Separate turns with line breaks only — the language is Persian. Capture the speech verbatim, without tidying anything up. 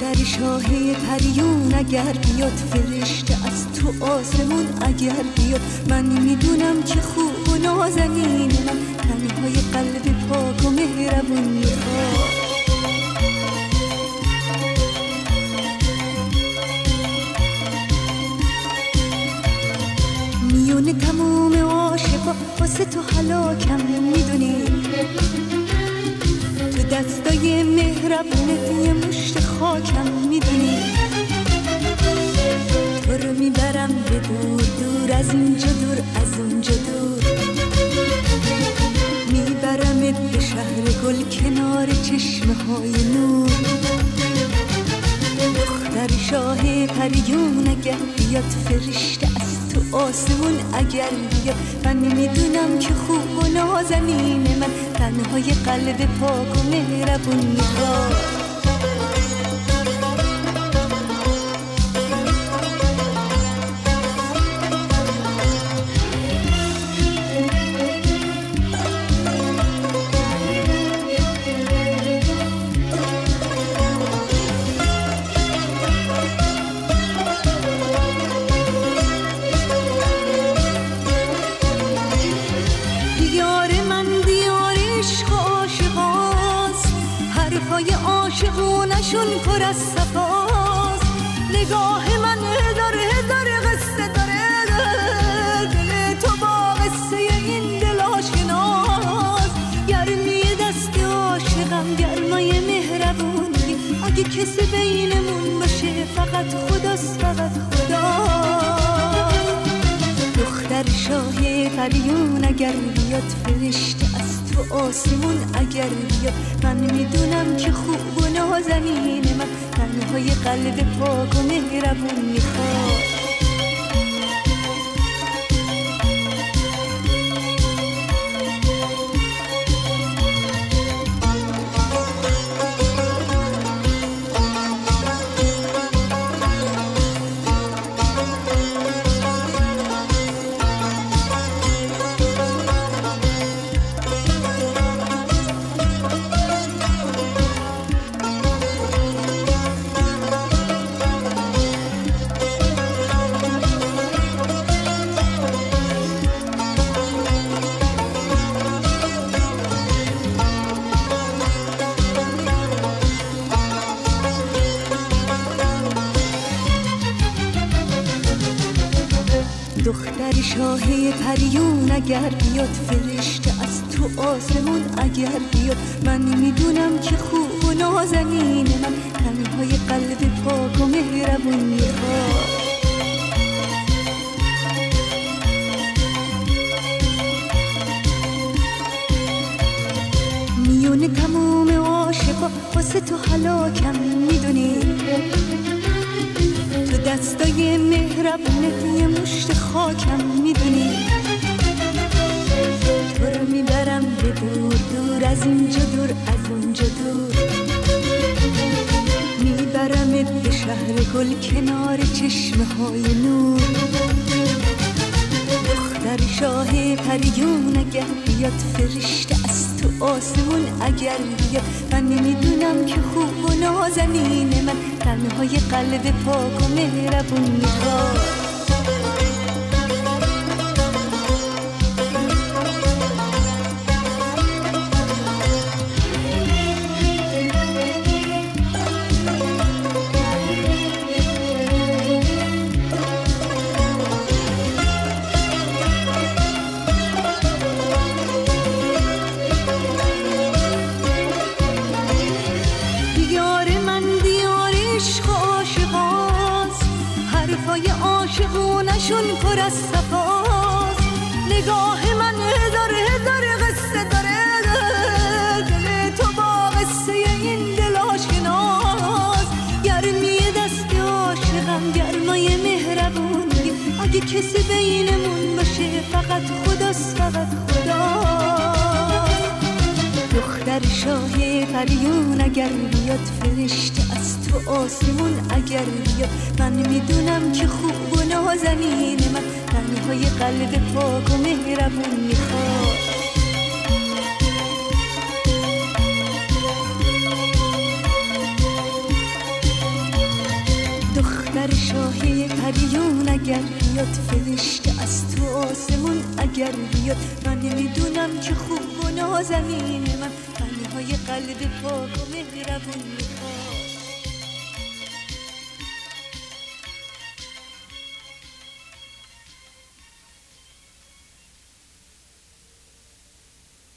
دختر شاهی پریون اگر بیاد، فرشته از تو آسمون اگر بیاد، من میدونم که خوب و نازنین من تنهای قلب پاک و مهربون میخواد. میونه تموم عاشقا واسه تو هلاکم میدونی، تو دستای مهربونت یه مشت خاکم میدونی، تو رو میبرم به دور دور، از اینجا دور از اونجا دور، میبرمت به شهر گل کنار چشمه های نور. دختر شاه پریون اگر بیاد، فرشته از تو آسمون اگر بیاد، من میدونم که خوب و نازنین من تنهای قلب پاک و مهربون میخواد. عاشقونشون پر از صفاست، نگاه من هزار هزار قصه داره، دل تو با قصه این دل آشناست. گرمی دست عاشقم گرمای مهربونی، اگه کسی بینمون باشه فقط خداست، فقط خدا. دختر شاه پریون اگر بیاد، فرشته از تو آسمون اگر بیاد، من میدونم که خوب و نازنین من تنهای قلب پاک و مهربون میخواد. دختر شاه پریون اگر بیاد، فرشته از تو آسمون اگر بیاد، من میدونم که خوب و نازنین من تنهای قلب پاک و مهربون میخواد. میونه تموم عاشقا واسه تو هلاکم میدونی، تو دستای مهربونت یه مشت خاکم میدونی، تو رو میبرم به دور دور، از اینجا دور از اونجا دور، میبرمت به شهر گل کنار چشمه های نور. دختر شاه پریون اگر بیاد، فرشته از تو آسمون اگر بیاد، من میدونم که خوب و نازنین من تنهای قلب پاک و مهربون میخواد. عاشقونشون پر از صفاست، نگاه من هزار هزار قصه داره، دل تو با قصه این دل آشناست. گرمی دست عاشقم گرمای مهربونی، اگه کسی بینمون باشه فقط خداست، فقط خدا. دختر شاه پریون اگر بیاد، فرشته از تو آسمون اگر بیاد، من میدونم که خوب و نازنین من تنهای قلب پاک و مهربون میخواد. جون اگر بیاد فرشته از تو آسمون اگر بیاد من نمیدونم که خوب و نازنین من تنهای قلب پاک و مهربون میخواد